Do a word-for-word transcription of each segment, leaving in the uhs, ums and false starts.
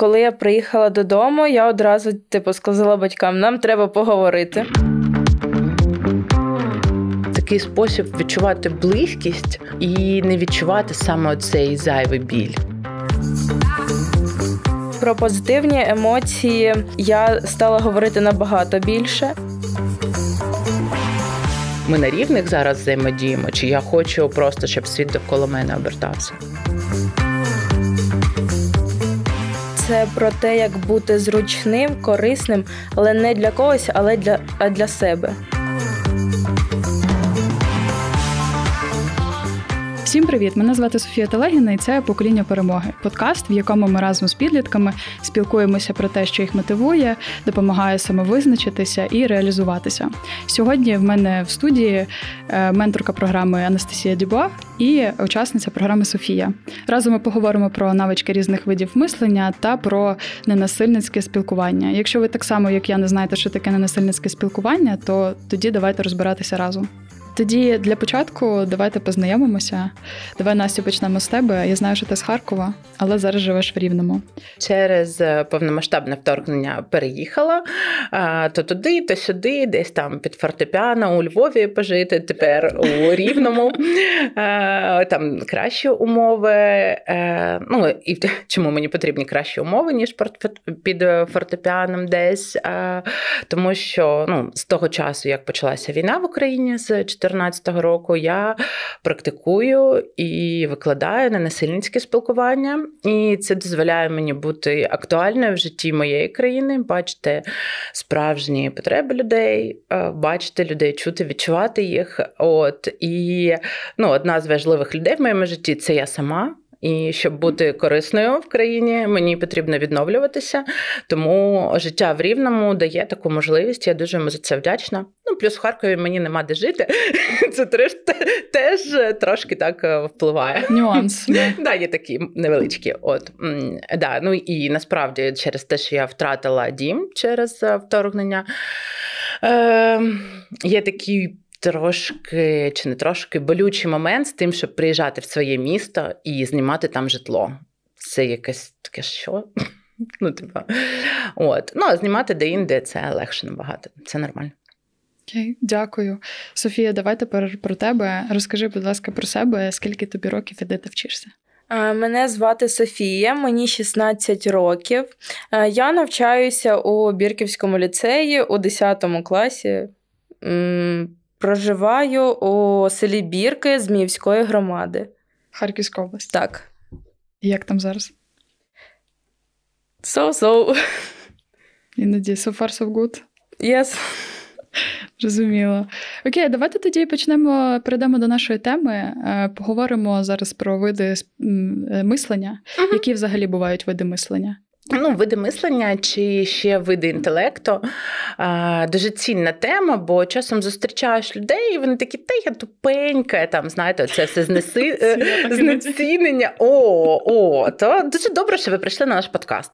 Коли я приїхала додому, я одразу типу, сказала батькам, нам треба поговорити. Такий спосіб відчувати близькість і не відчувати саме цей зайвий біль. Про позитивні емоції я стала говорити набагато більше. Ми на рівних зараз взаємодіємо, чи я хочу просто, щоб світ довкола мене обертався? Це про те, як бути зручним, корисним, але не для когось, але для, а для себе. Всім привіт! Мене звати Софія Телегіна, і це «Покоління перемоги» – подкаст, в якому ми разом з підлітками спілкуємося про те, що їх мотивує, допомагає самовизначитися і реалізуватися. Сьогодні в мене в студії менторка програми Анастасія Дюбуа і учасниця програми Софія. Разом ми поговоримо про навички різних видів мислення та про ненасильницьке спілкування. Якщо ви так само, як я, не знаєте, що таке ненасильницьке спілкування, то тоді давайте розбиратися разом. Тоді для початку давайте познайомимося. Давай, Настя, почнемо з тебе. Я знаю, що ти з Харкова, але зараз живеш в Рівному. Через повномасштабне вторгнення переїхала то туди, то сюди, десь там під фортепіано у Львові пожити, тепер у Рівному. Там кращі умови. Ну, і чому мені потрібні кращі умови, ніж під фортепіаном десь? Тому що ну, з того часу, як почалася війна в Україні, з дві тисячі чотирнадцятого року, я практикую і викладаю ненасильницьке спілкування. І це дозволяє мені бути актуальною в житті моєї країни, бачити справжні потреби людей, бачити людей, чути, відчувати їх. От. І ну, одна з важливих людей в моєму житті – це я сама. І щоб бути корисною в країні, мені потрібно відновлюватися. Тому життя в Рівному дає таку можливість, я дуже йому за це вдячна. Ну, плюс в Харкові мені нема де жити. Це теж трошки так впливає. Нюанс. Так, да, є такі невеличкі. От. Да, ну і насправді через те, що я втратила дім через вторгнення, е, є такі трошки, чи не трошки, болючий момент з тим, щоб приїжджати в своє місто і знімати там житло. Це якесь таке що? Ну, типа. От. Ну, а знімати де-інде це легше набагато. Це нормально. Окей, дякую. Софія, давай тепер про тебе. Розкажи, будь ласка, про себе. Скільки тобі років і де ти вчишся? Мене звати Софія, мені шістнадцять років. Я навчаюся у Бірківському ліцеї у десятому класі. Проживаю у селі Бірки Зміївської громади. Харківська область. Так. Як там зараз? So-so. Іноді so far, so good? Yes. Розуміло. Окей, давайте тоді почнемо, перейдемо до нашої теми. Поговоримо зараз про види мислення. Uh-huh. Які взагалі бувають види мислення? Ну, види мислення чи ще види інтелекту – дуже цінна тема, бо часом зустрічаєш людей, і вони такі, та я тупенька, там, знаєте, це все знеси... знецінення. О, о, то дуже добре, що ви прийшли на наш подкаст.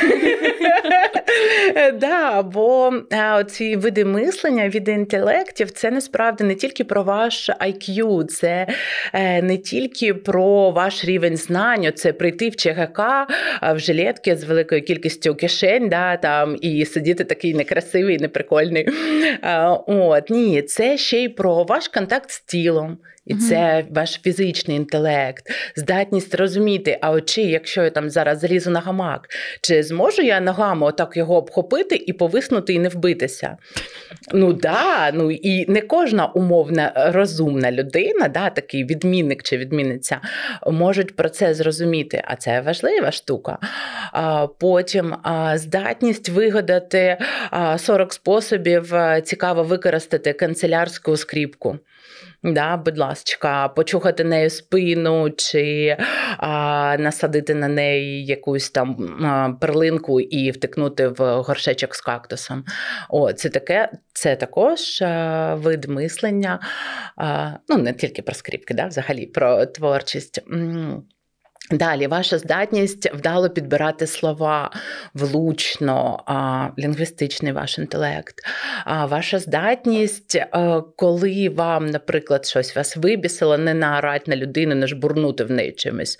Да, бо ці види мислення, види інтелектів – це насправді не тільки про ваш ай к'ю, це не тільки про ваш рівень знань, це прийти в ЧГК, в жилетки з великою кількістю кишень, да, там, і сидіти такий некрасивий, неприкольний. От, ні, це ще й про ваш контакт з тілом. І uh-huh. це ваш фізичний інтелект, здатність розуміти, а от чи, якщо я там зараз залізу на гамак, чи зможу я ногами отак його обхопити і повиснути і не вбитися? Ну да, ну і не кожна умовна розумна людина, да, такий відмінник чи відмінниця, можуть про це зрозуміти, а це важлива штука. А потім а, здатність вигадати а, сорок способів а, цікаво використати канцелярську скріпку. Да, будь ласка, почухати нею спину чи а, насадити на неї якусь там а, перлинку і втикнути в горшечок з кактусом. О, це таке, це також а, вид мислення, а, ну не тільки про скріпки, да, взагалі про творчість. Далі, ваша здатність вдало підбирати слова, влучно, а, лінгвістичний ваш інтелект. А, ваша здатність, а, коли вам, наприклад, щось вас вибісило, не наорати на людину, не жбурнути в неї чимось.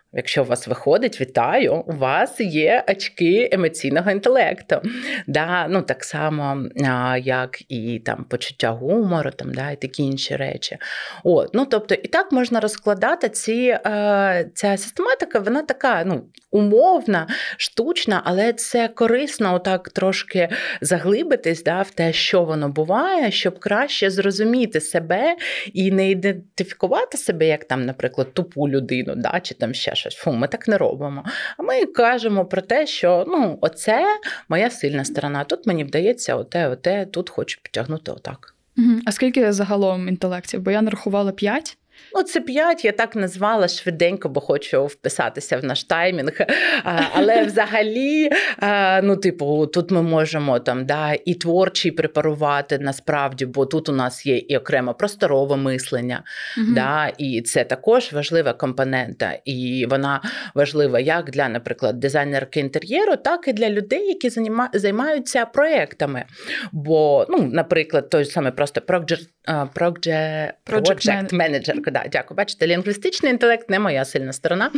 Якщо у вас виходить, вітаю, у вас є очки емоційного інтелекту. Да, ну, так само, а, як і там, почуття гумору, там, да, і такі інші речі. От, ну, тобто, і так можна розкладати ці, а, ця систематика, вона така, ну, умовна, штучна, але це корисно отак трошки заглибитись, да, в те, що воно буває, щоб краще зрозуміти себе і не ідентифікувати себе як там, наприклад, тупу людину, да, чи там ще щось. Фу, ми так не робимо. А ми кажемо про те, що, ну, оце моя сильна сторона. Тут мені вдається оте, оте, тут хочу підтягнути отак. Угу. А скільки загалом інтелектів? Бо я нарахувала п'ять. Ну, це п'ять, я так назвала швиденько, бо хочу вписатися в наш таймінг. Але взагалі, ну, типу, тут ми можемо там, да, і творчий препарувати насправді, бо тут у нас є і окремо просторове мислення, угу. да, і це також важлива компонента. І вона важлива як для, наприклад, дизайнерки інтер'єру, так і для людей, які займаються проєктами. Бо, ну, наприклад, той самий просто project, project, project manager. Да, дякую. Бачите, лінгвістичний інтелект не моя сильна сторона.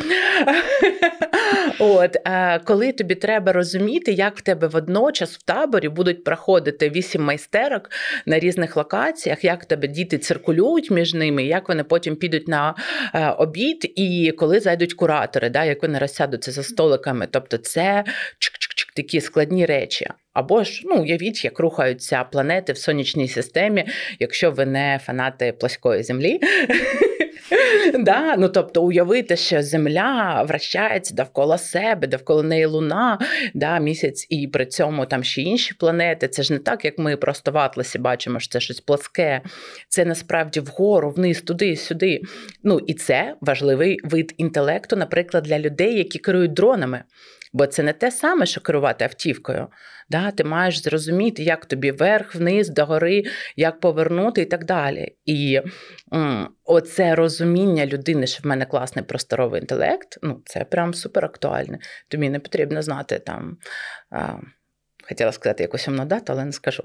От, коли тобі треба розуміти, як в тебе водночас в таборі будуть проходити вісім майстерок на різних локаціях, як в тебе діти циркулюють між ними, як вони потім підуть на обід, і коли зайдуть куратори, да, як вони розсядуться за столиками. Тобто це чик-чик-чик, такі складні речі. Або ж, ну, уявіть, як рухаються планети в сонячній системі, якщо ви не фанати плоскої землі. Да, ну, тобто уявити, що Земля вращається довкола себе, довкола неї Луна, да, місяць, і при цьому там ще інші планети. Це ж не так, як ми просто в атласі бачимо, що це щось плоске. Це насправді вгору, вниз, туди, сюди. Ну, і це важливий вид інтелекту, наприклад, для людей, які керують дронами. Бо це не те саме, що керувати автівкою. Да, ти маєш зрозуміти, як тобі вверх, вниз, догори, як повернути і так далі. І м, оце розуміння людини, що в мене класний просторовий інтелект, ну, це прям супер актуальне. Тобі не потрібно знати там, а, хотіла сказати якусь умну дату, але не скажу.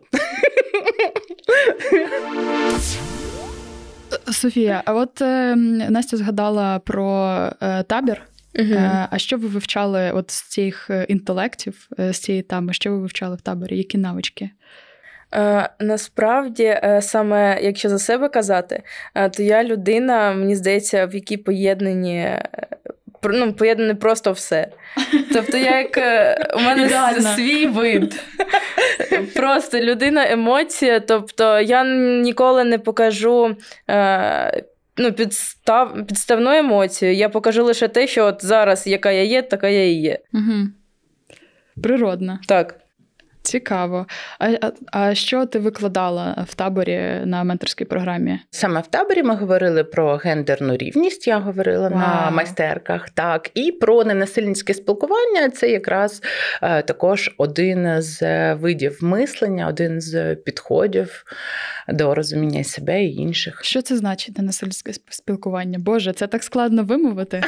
Софія, а от е, Настя згадала про е, табір. Угу. А що ви вивчали от з цих інтелектів, з цієї теми? Що ви вивчали в таборі? Які навички? Е, насправді, саме якщо за себе казати, то я людина, мені здається, в якій поєднані, ну, поєднане просто все. Тобто, як у мене свій вид. Просто людина емоція. Тобто, я ніколи не покажу ну, підстав, підставну емоцію. Я покажу лише те, що от зараз, яка я є, така я і є. Угу. Природно. Так. Цікаво. А, а, а що ти викладала в таборі на менторській програмі? Саме в таборі ми говорили про гендерну рівність, я говорила Вау. на майстерках, так, і про ненасильницьке спілкування. Це якраз е, також один з видів мислення, один з підходів до розуміння себе і інших. Що це значить ненасильницьке спілкування? Боже, це так складно вимовити.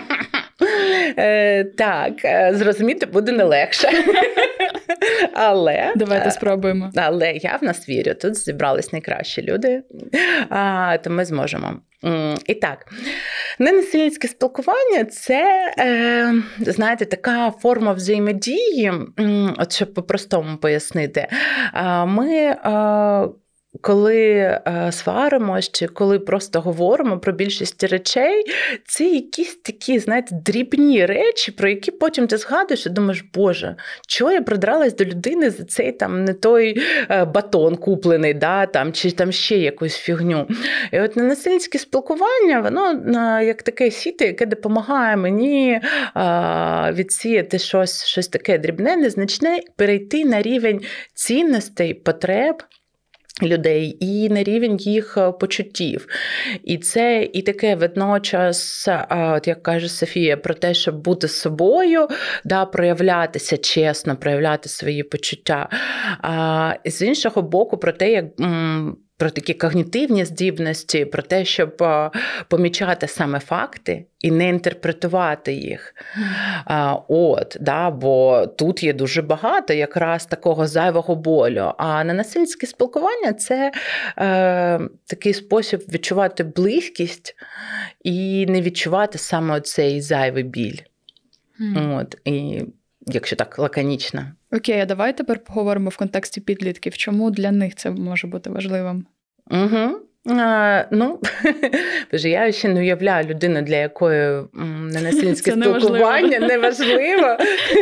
Е, так, зрозуміти буде не легше. Але, Давайте спробуємо. Але я в нас вірю, тут зібрались найкращі люди, а, то ми зможемо. І так, ненасильницьке спілкування – це, е, знаєте, така форма взаємодії, от щоб по-простому пояснити. Ми... Е, Коли е, сваримось, чи коли просто говоримо про більшість речей, це якісь такі, знаєте, дрібні речі, про які потім ти згадуєш і думаєш, боже, чого я придралась до людини за цей там не той е, батон куплений, да, там, чи там ще якусь фігню. І от ненасильницьке спілкування, воно е, як таке сіто, яке допомагає мені е, відсіяти щось, щось таке дрібне, незначне, перейти на рівень цінностей, потреб людей і на рівень їх почуттів. І це і таке водночас, от як каже Софія, про те, щоб бути собою, да, проявлятися чесно, проявляти свої почуття. А з іншого боку, про те, як м, про такі когнітивні здібності, про те, щоб помічати саме факти і не інтерпретувати їх. А, от, да, бо тут є дуже багато якраз такого зайвого болю. А ненасильницьке спілкування – це е, такий спосіб відчувати близькість і не відчувати саме цей зайвий біль. Mm. От, і якщо так лаконічно. Окей, а давай тепер поговоримо в контексті підлітків. Чому для них це може бути важливим? Угу. А, ну, боже, я ще не уявляю людину, для якої ненасильницьке спілкування неважливо.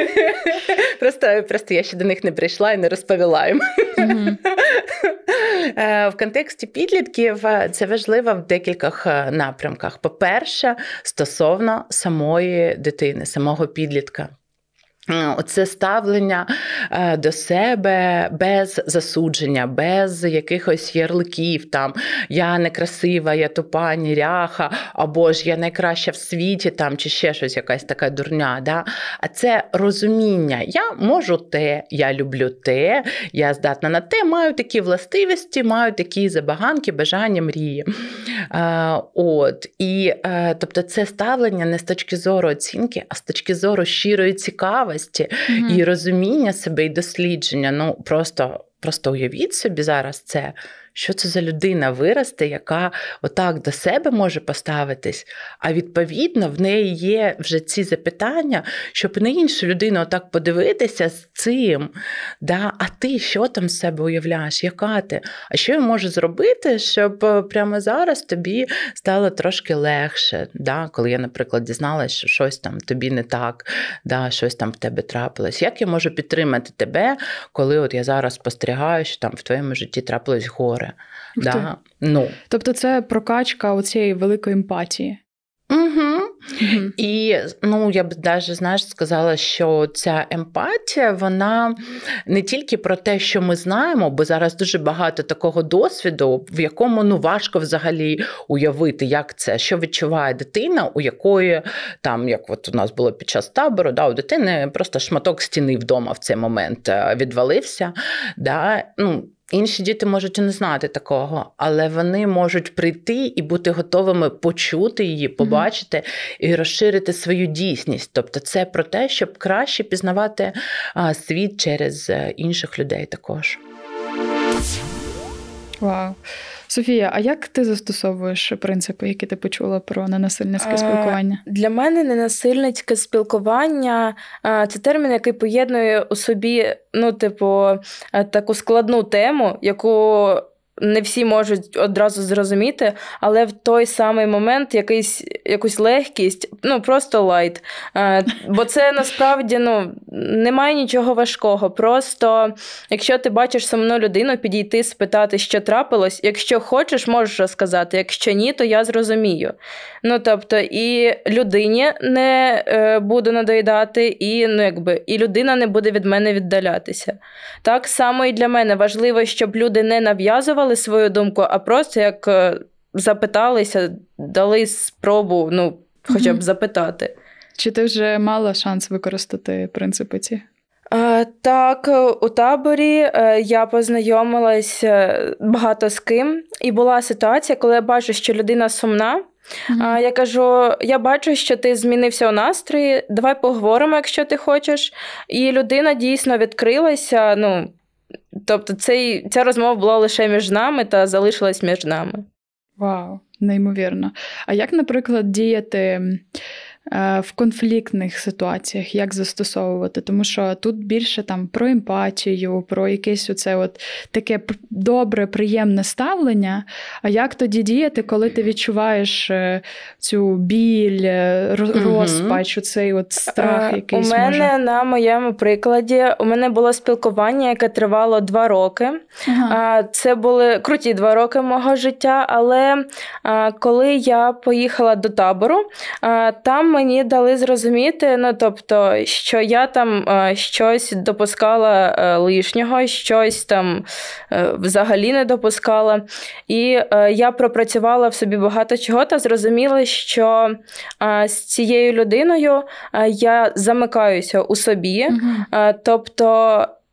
Просто, просто я ще до них не прийшла і не розповіла їм. Угу. В контексті підлітків це важливо в декількох напрямках. По-перше, стосовно самої дитини, самого підлітка. Оце ставлення до себе без засудження, без якихось ярликів, там, я некрасива, я тупа, неряха, або ж я найкраща в світі, там, чи ще щось, якась така дурня. Да? А це розуміння, я можу те, я люблю те, я здатна на те, маю такі властивості, маю такі забаганки, бажання, мрії. А, от. І, а, тобто це ставлення не з точки зору оцінки, а з точки зору щирої цікавості, Mm-hmm. і розуміння себе, і дослідження. Ну, просто, просто уявіть собі зараз це, що це за людина виросте, яка отак до себе може поставитись, а відповідно в неї є вже ці запитання, щоб на іншу людину отак подивитися з цим. Да? А ти що там з себе уявляєш? Яка ти? А що я можу зробити, щоб прямо зараз тобі стало трошки легше? Да? Коли я, наприклад, дізналась, що щось там тобі не так, да? Щось там в тебе трапилось. Як я можу підтримати тебе, коли от я зараз спостерігаю, що там в твоєму житті трапилось горе? Да. Ну. Тобто це прокачка оцієї великої емпатії. Угу. Угу. І, ну, я б навіть, знаєш, сказала, що ця емпатія, вона не тільки про те, що ми знаємо, бо зараз дуже багато такого досвіду, в якому, ну, важко взагалі уявити, як це, що відчуває дитина, у якої, там, як от у нас було під час табору, да, у дитини просто шматок стіни вдома в цей момент відвалився, да, ну, інші діти можуть і не знати такого, але вони можуть прийти і бути готовими почути її, побачити mm-hmm. і розширити свою дійсність. Тобто це про те, щоб краще пізнавати а, світ через інших людей також. Вау. Софія, а як ти застосовуєш принципи, які ти почула про ненасильницьке спілкування? Для мене ненасильницьке спілкування – це термін, який поєднує у собі, ну, типу, таку складну тему, яку не всі можуть одразу зрозуміти, але в той самий момент якийсь, якусь легкість, ну, просто лайт. Бо це насправді, ну, немає нічого важкого. Просто, якщо ти бачиш сумну людину, підійти, спитати, що трапилось. Якщо хочеш, можеш розказати. Якщо ні, то я зрозумію. Ну, тобто, і людині не е, буду надоїдати, і, ну, якби, і людина не буде від мене віддалятися. Так само і для мене важливо, щоб люди не нав'язували свою думку, а просто як запиталися, дали спробу, ну, хоча б запитати. Чи ти вже мала шанс використати принципи ці? Так, у таборі я познайомилась багато з ким, і була ситуація, коли я бачу, що людина сумна. Mm-hmm. Я кажу, я бачу, що ти змінився у настрої, давай поговоримо, якщо ти хочеш. І людина дійсно відкрилася, ну, тобто цей, ця розмова була лише між нами та залишилась між нами. Вау, неймовірно. А як, наприклад, діяти в конфліктних ситуаціях, як застосовувати? Тому що тут більше там про емпатію, про якесь оце от таке добре, приємне ставлення. А як тоді діяти, коли ти відчуваєш цю біль, розпач, цей от страх якийсь? У мене може? На моєму прикладі, у мене було спілкування, яке тривало два роки. Ага. Це були круті два роки мого життя, але коли я поїхала до табору, там мені дали зрозуміти, ну, тобто, що я там е, щось допускала е, лишнього, щось там е, взагалі не допускала. І е, я пропрацювала в собі багато чого та зрозуміла, що е, з цією людиною е, я замикаюся у собі. Mm-hmm. Е, тобто,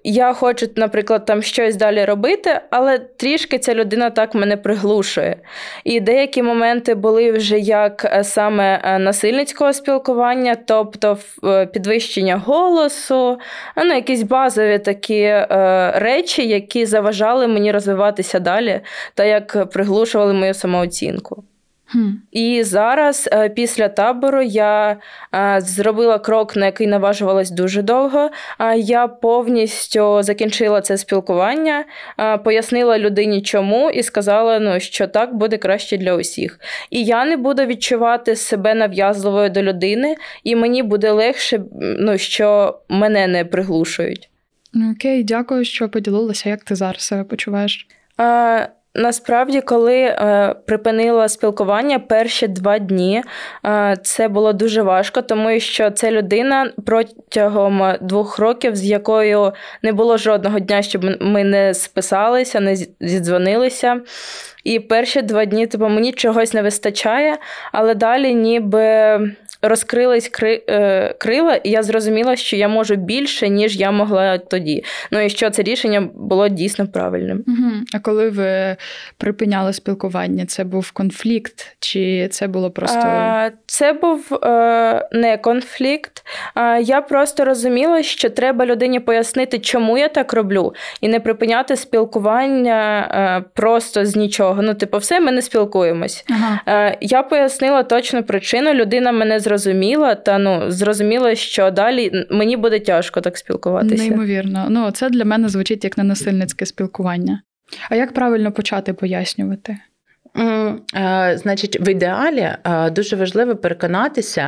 я хочу, наприклад, там щось далі робити, але трішки ця людина так мене приглушує. І деякі моменти були вже як саме насильницького спілкування, тобто підвищення голосу, ну, якісь базові такі е, речі, які заважали мені розвиватися далі, та як приглушували мою самооцінку. Hmm. І зараз, після табору, я зробила крок, на який наважувалась дуже довго. Я повністю закінчила це спілкування, пояснила людині чому і сказала, ну, що так буде краще для усіх. І я не буду відчувати себе нав'язливою до людини, і мені буде легше, ну, що мене не приглушують. Окей, дякую, що поділилася. Як ти зараз себе почуваєш? А... Насправді, коли е, припинила спілкування перші два дні, е, це було дуже важко, тому що це людина протягом двох років, з якою не було жодного дня, щоб ми не списалися, не зідзвонилися. І перші два дні, типу, мені чогось не вистачає, але далі ніби розкрились кри, е, крила, і я зрозуміла, що я можу більше, ніж я могла тоді. Ну і що це рішення було дійсно правильним. Угу. А коли ви припиняли спілкування, це був конфлікт, чи це було просто... А, це був е, не конфлікт. А, я просто розуміла, що треба людині пояснити, чому я так роблю, і не припиняти спілкування е, просто з нічого. Ну, типу, все, ми не спілкуємось. Ага. Е, я пояснила точну причину, людина мене зрозуміла, та, ну, зрозуміла, що далі мені буде тяжко так спілкуватися. Неймовірно. Ну, це для мене звучить як ненасильницьке спілкування. А як правильно почати пояснювати? Mm, е, значить, в ідеалі е, дуже важливо переконатися,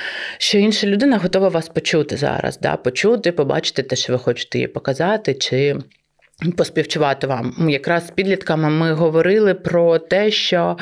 що інша людина готова вас почути зараз. Да? Почути, побачити те, що ви хочете їй показати, чи поспівчувати вам. Якраз з підлітками ми говорили про те, що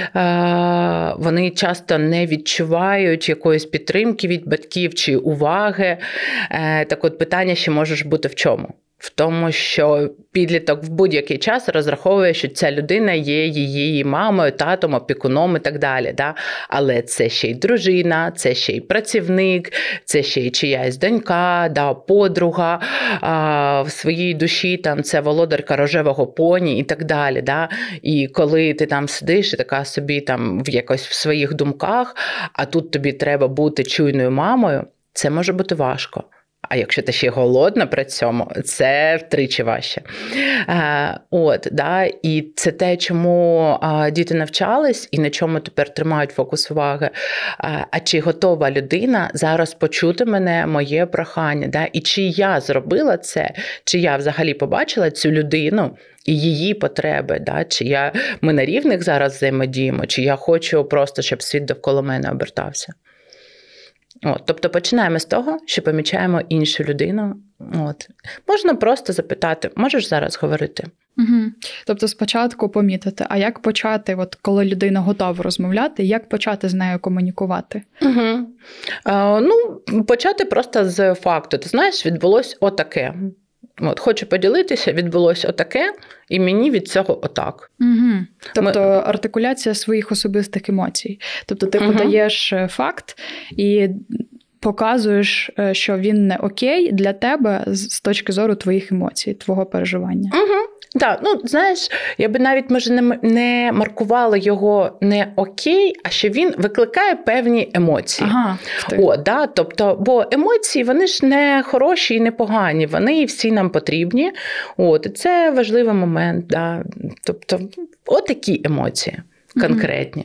е, вони часто не відчувають якоїсь підтримки від батьків чи уваги. Е, так от питання ще може ж бути в чому? В тому, що підліток в будь-який час розраховує, що ця людина є її мамою, татом, опікуном і так далі. Да? Але це ще й дружина, це ще й працівник, це ще й чиясь донька, да, подруга, а, в своїй душі там, це володарка рожевого поні і так далі. Да? І коли ти там сидиш і така собі там в якось в своїх думках, а тут тобі треба бути чуйною мамою, це може бути важко. А якщо ти ще голодна при цьому, це втричі важче. Е, от, да, і це те, чому е, діти навчались і на чому тепер тримають фокус уваги. Е, а чи готова людина зараз почути мене, моє прохання? Да? І чи я зробила це, чи я взагалі побачила цю людину і її потреби? Да? Чи я, ми на рівних зараз взаємодіємо, чи я хочу просто, щоб світ довкола мене обертався? От, тобто починаємо з того, що помічаємо іншу людину. От. Можна просто запитати, можеш зараз говорити? Угу. Тобто спочатку помітити, а як почати, от коли людина готова розмовляти, як почати з нею комунікувати? Угу. Е, ну, почати просто з факту. Ти знаєш, відбулось отаке. От, хочу поділитися, відбулось отаке, і мені від цього отак. Угу. Тобто Ми... артикуляція своїх особистих емоцій. Тобто ти угу. подаєш факт і показуєш, що він не окей для тебе з точки зору твоїх емоцій, твого переживання. Угу. Так, ну, знаєш, я би навіть, може, не, не маркувала його не окей, а що він викликає певні емоції. Ага, О, да, тобто, бо емоції, вони ж не хороші і не погані, вони всі нам потрібні. От, і це важливий момент. Да. Тобто, отакі емоції конкретні.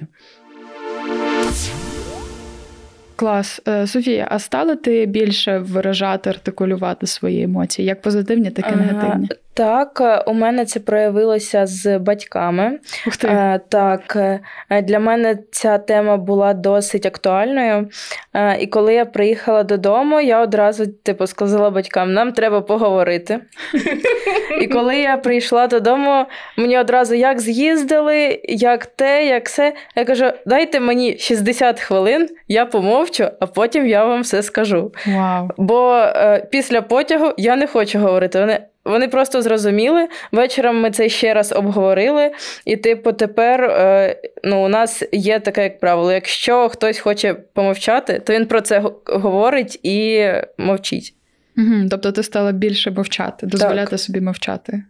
Клас. Софія, а стала ти більше виражати, артикулювати свої емоції, як позитивні, так і негативні? Ага, так, у мене це проявилося з батьками. Ух ти. А, так, для мене ця тема була досить актуальною. А, і коли я приїхала додому, я одразу типу, сказала батькам, нам треба поговорити. І коли я прийшла додому, мені одразу як з'їздили, як те, як все. Я кажу, дайте мені шістдесят хвилин, я помовчу, а потім я вам все скажу. Вау. Бо е, після потягу я не хочу говорити. Вони, вони просто зрозуміли. Вечором ми це ще раз обговорили. І, типу, тепер е, ну, у нас є таке, як правило, якщо хтось хоче помовчати, то він про це говорить і мовчить. Угу, тобто ти стала більше мовчати, дозволяти так. собі мовчати.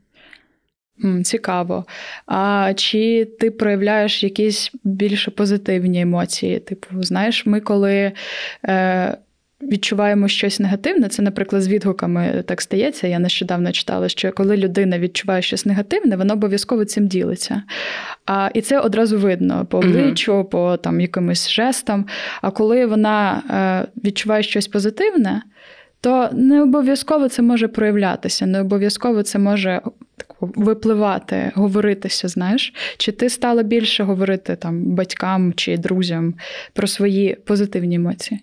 М, цікаво. А чи ти проявляєш якісь більше позитивні емоції? Типу, знаєш, ми коли е, відчуваємо щось негативне, це, наприклад, з відгуками так стається. Я нещодавно читала, що коли людина відчуває щось негативне, вона обов'язково цим ділиться. А, і це одразу видно по обличчю, mm-hmm. по там, якимось жестам. А коли вона е, відчуває щось позитивне, то не обов'язково це може проявлятися, не обов'язково це може випливати, говоритися, знаєш? Чи ти стала більше говорити там батькам чи друзям про свої позитивні емоції?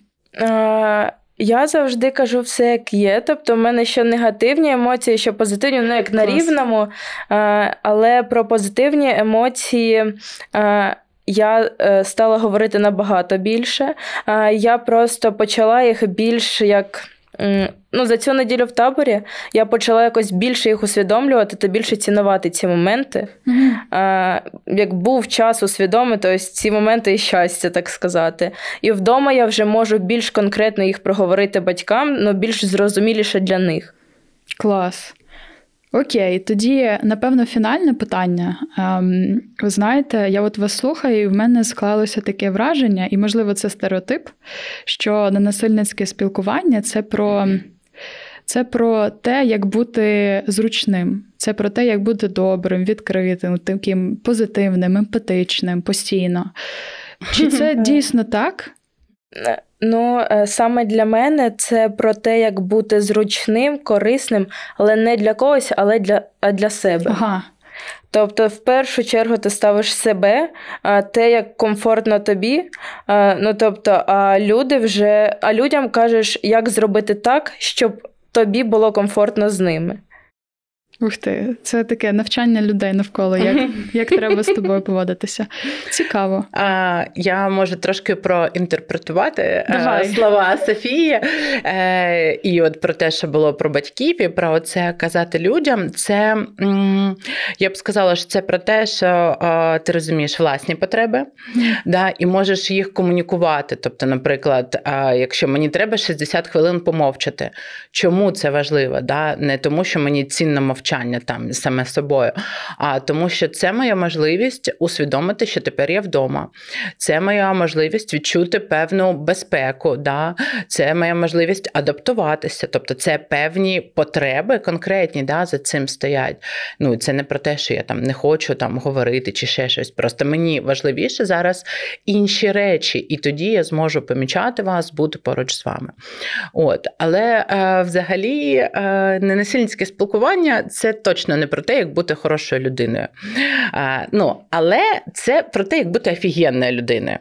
А, я завжди кажу все, як є. Тобто в мене що негативні емоції, що позитивні, ну як на рівному. А, але про позитивні емоції а, я стала говорити набагато більше. А, я просто почала їх більш як... Ну, за цю неділю в таборі я почала якось більше їх усвідомлювати та більше цінувати ці моменти. Mm-hmm. А, як був час усвідомити ось ці моменти і щастя, так сказати. І вдома я вже можу більш конкретно їх проговорити батькам, але більш зрозуміліше для них. Клас. Окей, тоді, напевно, фінальне питання. Ем, ви знаєте, я от вас слухаю, і в мене склалося таке враження, і, можливо, це стереотип, що ненасильницьке спілкування – це про, це про те, як бути зручним. Це про те, як бути добрим, відкритим, таким позитивним, емпатичним, постійно. Чи це дійсно так? Ну, саме для мене це про те, як бути зручним, корисним, але не для когось, але для, а для себе. Ага. Тобто, в першу чергу ти ставиш себе, те, як комфортно тобі, ну, тобто, а люди вже, а людям кажеш, як зробити так, щоб тобі було комфортно з ними. Ух ти, це таке навчання людей навколо, як, як треба з тобою поводитися. Цікаво. А, я можу трошки проінтерпретувати Давай. слова Софії. Е, і от про те, що було про батьків, і про це казати людям. Це, м, я б сказала, що це про те, що е, ти розумієш власні потреби, mm. да, і можеш їх комунікувати. Тобто, наприклад, е, якщо мені треба шістдесят хвилин помовчати, чому це важливо? Да? Не тому, що мені цінно мовчати, там саме собою, а тому, що це моя можливість усвідомити, що тепер я вдома. Це моя можливість відчути певну безпеку, да? Це моя можливість адаптуватися, тобто це певні потреби конкретні, да, за цим стоять. Ну, це не про те, що я там не хочу там говорити чи ще щось, просто мені важливіше зараз інші речі, і тоді я зможу помічати вас, бути поруч з вами. От. Але е, взагалі е, ненасильницьке спілкування – це точно не про те, як бути хорошою людиною. А, ну, але це про те, як бути офігенною людиною.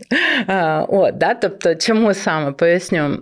А, от, да? Тобто, чому саме? Поясню.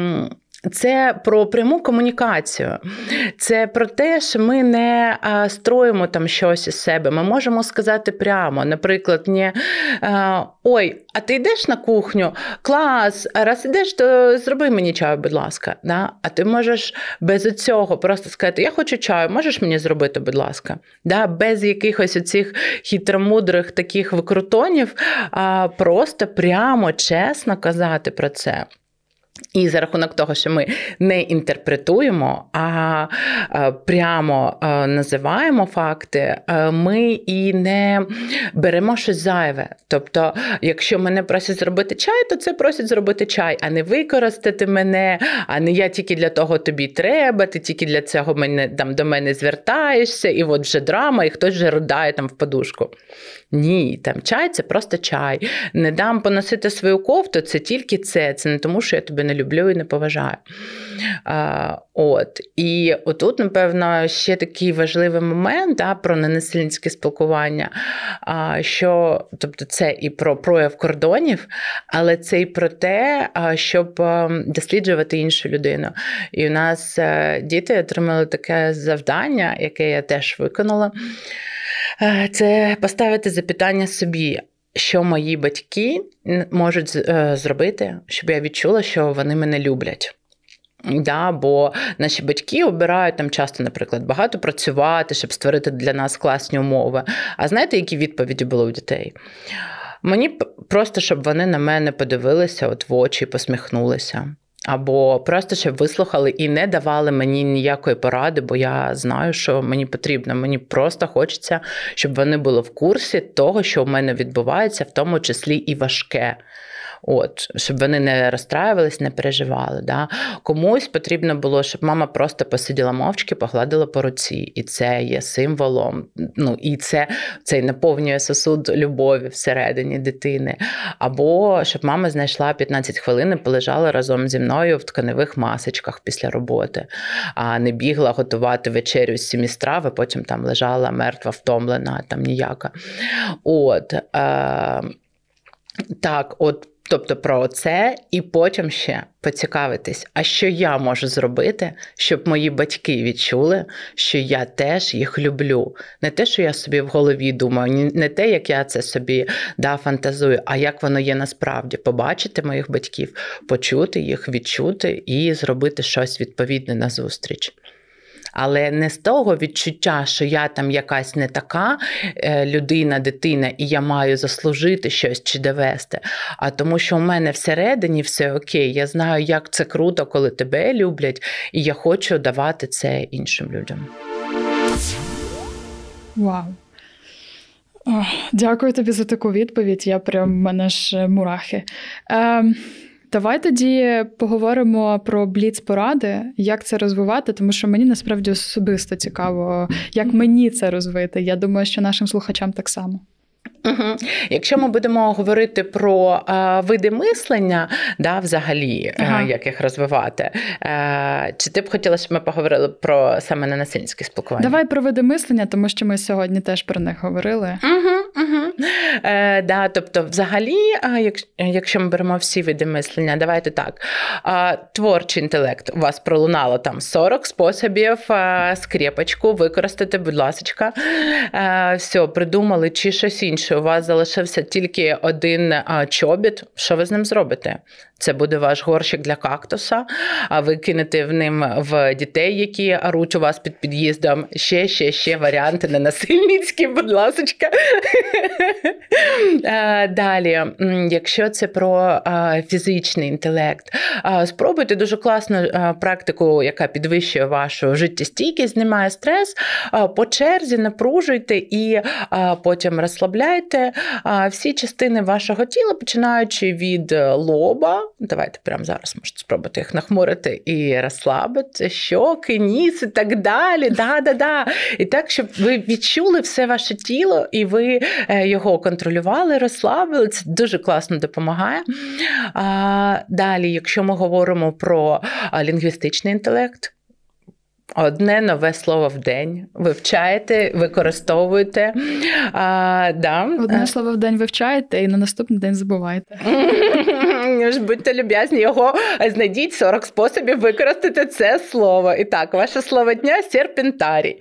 Це про пряму комунікацію. Це про те, що ми не а, строїмо там щось із себе. Ми можемо сказати прямо, наприклад, не а, «Ой, а ти йдеш на кухню? Клас! А раз йдеш, то зроби мені чаю, будь ласка». Да? А ти можеш без цього просто сказати «Я хочу чаю, можеш мені зробити, будь ласка?» Да? Без якихось оцих хитромудрих таких викрутонів, а просто прямо, чесно казати про це. І за рахунок того, що ми не інтерпретуємо, а прямо називаємо факти, ми і не беремо щось зайве. Тобто, якщо мене просять зробити чай, то це просять зробити чай, а не використати мене, а не я тільки для того тобі треба, ти тільки для цього мене, там, до мене звертаєшся, і от вже драма, і хтось вже ридає там в подушку. Ні, там чай – це просто чай. Не дам поносити свою кофту – це тільки це. Це не тому, що я тебе не люблю і не поважаю. А, от. І отут, напевно, ще такий важливий момент, да, про ненасильницьке спілкування, а, що, тобто це і про прояв кордонів, але це і про те, щоб досліджувати іншу людину. І у нас діти отримали таке завдання, яке я теж виконала. Це поставити запитання собі, що мої батьки можуть зробити, щоб я відчула, що вони мене люблять. Да, бо наші батьки обирають там часто, наприклад, багато працювати, щоб створити для нас класні умови. А знаєте, які відповіді були у дітей? Мені просто, щоб вони на мене подивилися от в очі і посміхнулися. Або просто, щоб вислухали і не давали мені ніякої поради, бо я знаю, що мені потрібно. Мені просто хочеться, щоб вони були в курсі того, що в мене відбувається, в тому числі і важке. От, щоб вони не розстраювались, не переживали. Да? Комусь потрібно було, щоб мама просто посиділа мовчки, погладила по руці. І це є символом. Ну, і це, це наповнює сосуд любові всередині дитини. Або щоб мама знайшла п'ятнадцять хвилин і полежала разом зі мною в тканевих масочках після роботи. А не бігла готувати вечерю з сімі страв, а потім там лежала мертва, втомлена, там ніяка. От. Е- так, от. Тобто про це, і потім ще поцікавитись, а що я можу зробити, щоб мої батьки відчули, що я теж їх люблю. Не те, що я собі в голові думаю, не те, як я це собі да, фантазую, а як воно є насправді. Побачити моїх батьків, почути їх, відчути і зробити щось відповідне назустріч. Але не з того відчуття, що я там якась не така людина, дитина, і я маю заслужити щось чи довести, а тому, що в мене всередині все окей, я знаю, як це круто, коли тебе люблять, і я хочу давати це іншим людям. Вау. Ох, дякую тобі за таку відповідь, я прям, в мене ж мурахи. Ем... Давай тоді поговоримо про бліц-поради, як це розвивати, тому що мені насправді особисто цікаво, як мені це розвити. Я думаю, що нашим слухачам так само. Угу. Якщо ми будемо говорити про а, види мислення, да, взагалі, ага. а, як їх розвивати, а, чи ти б хотіла, щоб ми поговорили про саме ненасильницьке спілкування? Давай про види мислення, тому що ми сьогодні теж про них говорили. Угу, угу. Е, да, тобто, взагалі, якщо, якщо ми беремо всі види мислення, давайте так. А, творчий інтелект. У вас пролунало там сорок способів а, скрепочку використати, будь ласочка. А, все, придумали чи щось інше. У вас залишився тільки один а, чобіт. Що ви з ним зробите? Це буде ваш горщик для кактуса, а ви кинете в ним в дітей, які оруть у вас під під'їздом. Ще, ще, ще варіанти ненасильницькі, будь ласочка. Далі, якщо це про фізичний інтелект, спробуйте дуже класну практику, яка підвищує вашу життєстійкість, знімає стрес, по черзі напружуйте і потім розслабляйте всі частини вашого тіла, починаючи від лоба. Давайте прямо зараз можете спробувати їх нахмурити і розслабити, щоки, ніс і так далі. Да-да-да. І так, щоб ви відчули все ваше тіло і ви його контролювали, розслабили. Це дуже класно допомагає. А, далі, якщо ми говоримо про лінгвістичний інтелект, одне нове слово в день вивчаєте, використовуєте. А, да. Одне слово в день вивчаєте і на наступний день забуваєте. Ж будьте люб'язні, його знайдіть сорок способів використати це слово. І так, ваше слово дня – серпентарій.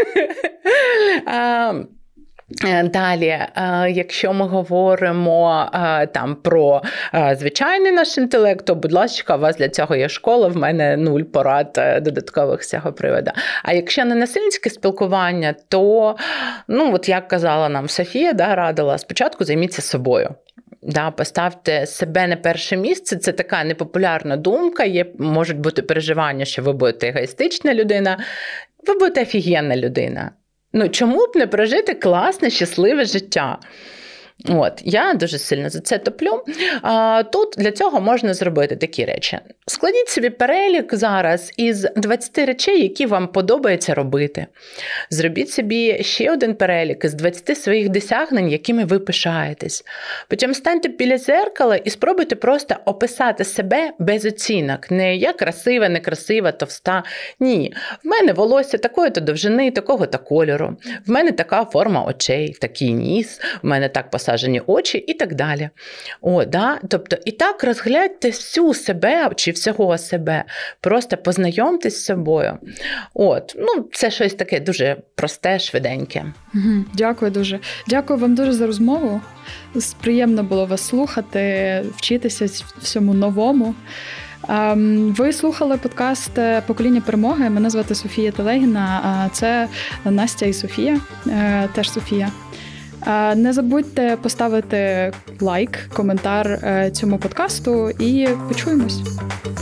а, Далі, якщо ми говоримо там про звичайний наш інтелект, то, будь ласка, у вас для цього є школа, в мене нуль порад додаткових з цього приводу. А якщо не насильницьке спілкування, то, ну, от як казала нам Софія, да, радила, спочатку займіться собою. Да, поставте себе на перше місце, це така непопулярна думка, є, можуть бути переживання, що ви будете егоїстична людина, ви будете офігенна людина. Ну, чому б не прожити класне, щасливе життя? От, я дуже сильно за це топлю. А, тут для цього можна зробити такі речі. Складіть собі перелік зараз із двадцяти речей, які вам подобається робити. Зробіть собі ще один перелік із двадцяти своїх досягнень, якими ви пишаєтесь. Потім станьте біля дзеркала і спробуйте просто описати себе без оцінок. Не я красива, некрасива, товста. Ні. В мене волосся такої-то довжини, такого-то кольору. В мене така форма очей, такий ніс. В мене так посаджені очі і так далі. О, да? Тобто, і так розгляньте всю себе чи всього себе. Просто познайомтесь з собою. От, ну, це щось таке дуже просте, швиденьке. Дякую дуже. Дякую вам дуже за розмову. Приємно було вас слухати, вчитися всьому новому. Ви слухали подкаст «Покоління перемоги». Мене звати Софія Телегіна, а це Настя і Софія, теж Софія. Не забудьте поставити лайк, коментар цьому подкасту і почуємось.